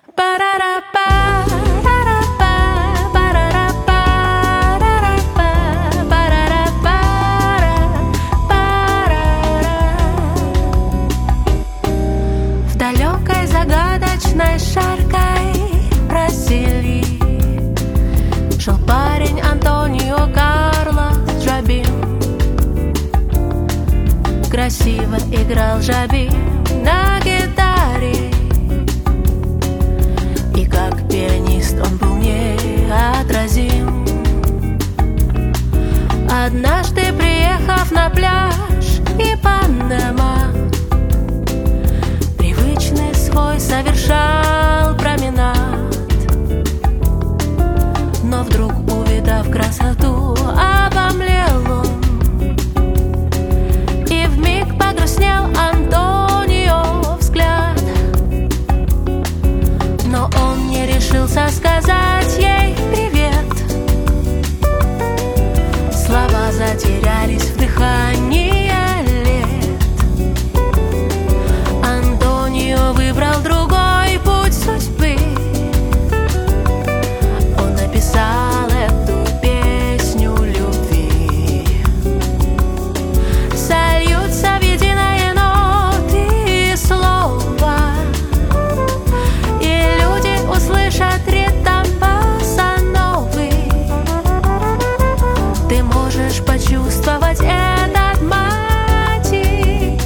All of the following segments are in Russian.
В далекой загадочной жаркой Бразилии жил парень Антонио Карлос Джобим. Красиво играл Джобим на гитаре, и как пианист он был неотразим. Однажды, приехав на пляж Ипанема, привычный свой совершал променад, но вдруг, увидав красоту, обомлел он, и вмиг погрустнел Антонио взгляд. Но он не решился сказать ей привет. Слова затерялись в дыхании лет. Антонио выбрал другой путь судьбы. Он написал эту песню любви. Сольются в единое ноты и слова, и люди услышат ритм босса-новый. Ты можешь почувствовать этот мотив,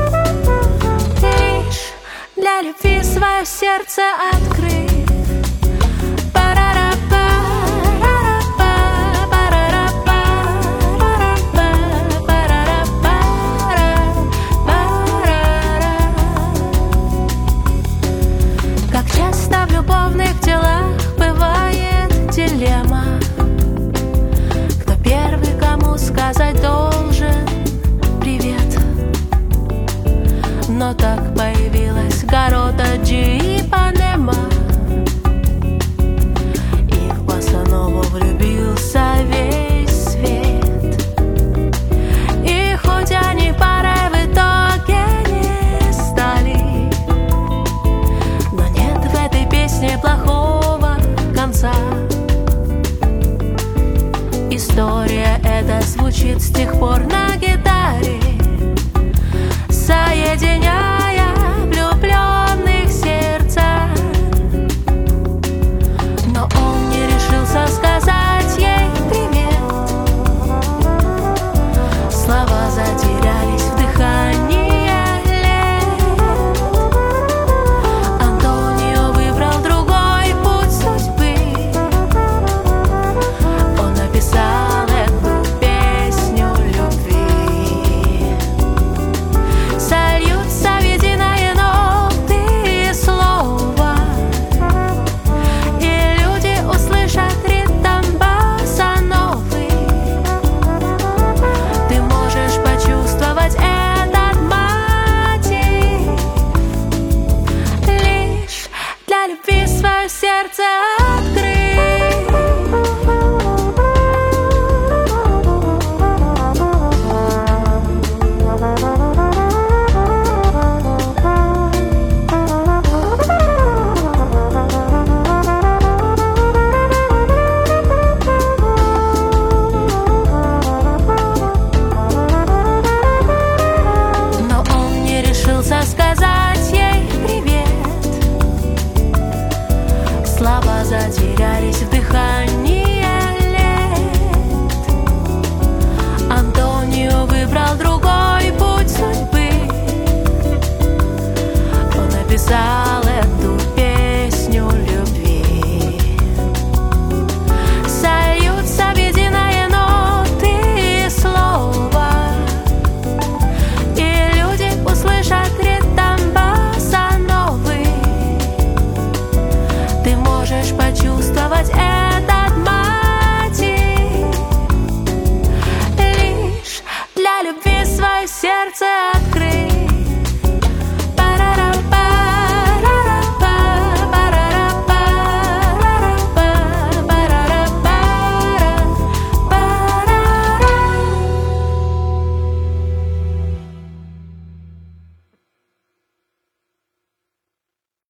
лишь для любви свое сердце открыть. Как часто в любовных делах бывает дилемма, кто первый кому сказать должен привет. Но так появилась города Ипанема, и в босса-нову влюбился весь свет. И хоть они парой в итоге не стали, но нет в этой песне плохого конца. История эта звучит с тех пор на гитаре, соединяя влюбленных сердца. Но он не решился сказать ей привет. Слова затерялись в дыхании лет. Антонио выбрал другой путь судьбы. Он написал эту песню любви. Сольются в единое ноты и слова, и люди услышат ритм босса-новый. Ты можешь почувствовать этот мотив, лишь для любви свое сердце открыть. Но он не решился сказать ей привет. Слова затерялись в дыхании лет. Антонио выбрал другой путь судьбы. Он написал